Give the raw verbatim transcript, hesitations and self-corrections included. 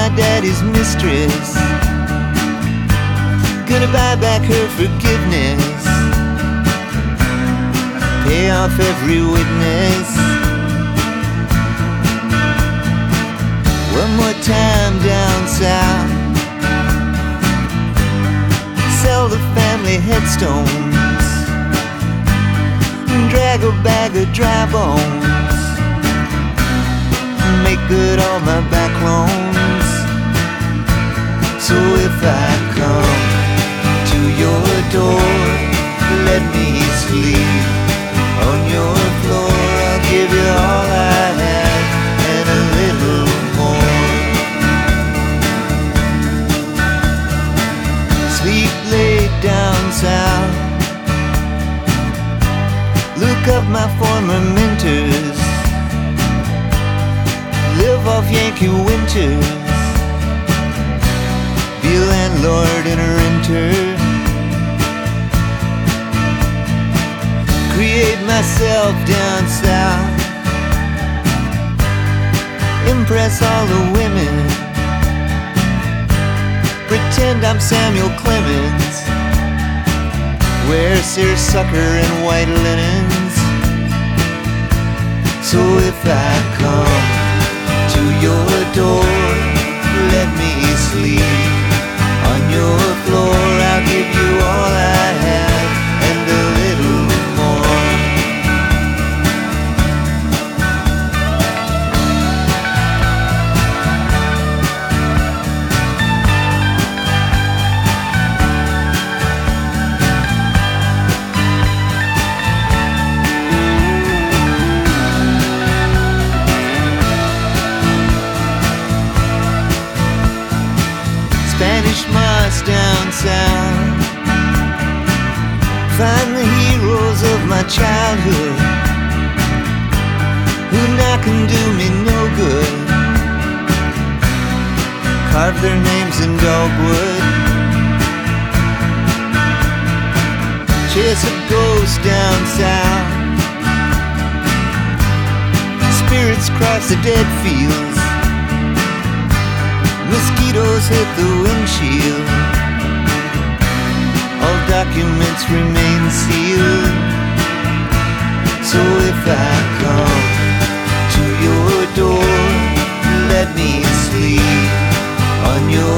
my daddy's mistress. Gonna buy back her forgiveness, pay off every witness. One more time down south, sell the family headstones, drag a bag of dry bones, make good all my back loans. So if I come to your door, let me sleep on your floor. I'll give you all I have and a little more. Sleep late down south, look up my former mentors, live off Yankee winters, be a landlord and a renter, create myself down south, impress all the women, pretend I'm Samuel Clemens, wear seersucker and white linens. So if I come to your door, let me sleep on your floor. I'll give you all I have and a little more. Spanish moss down south, find the heroes of my childhood who now can do me no good, carve their names in dogwood, chase a ghost down south, spirits cross the dead fields, mosquitoes hit the windshield, all documents remain sealed. So if I come to your door, let me sleep on your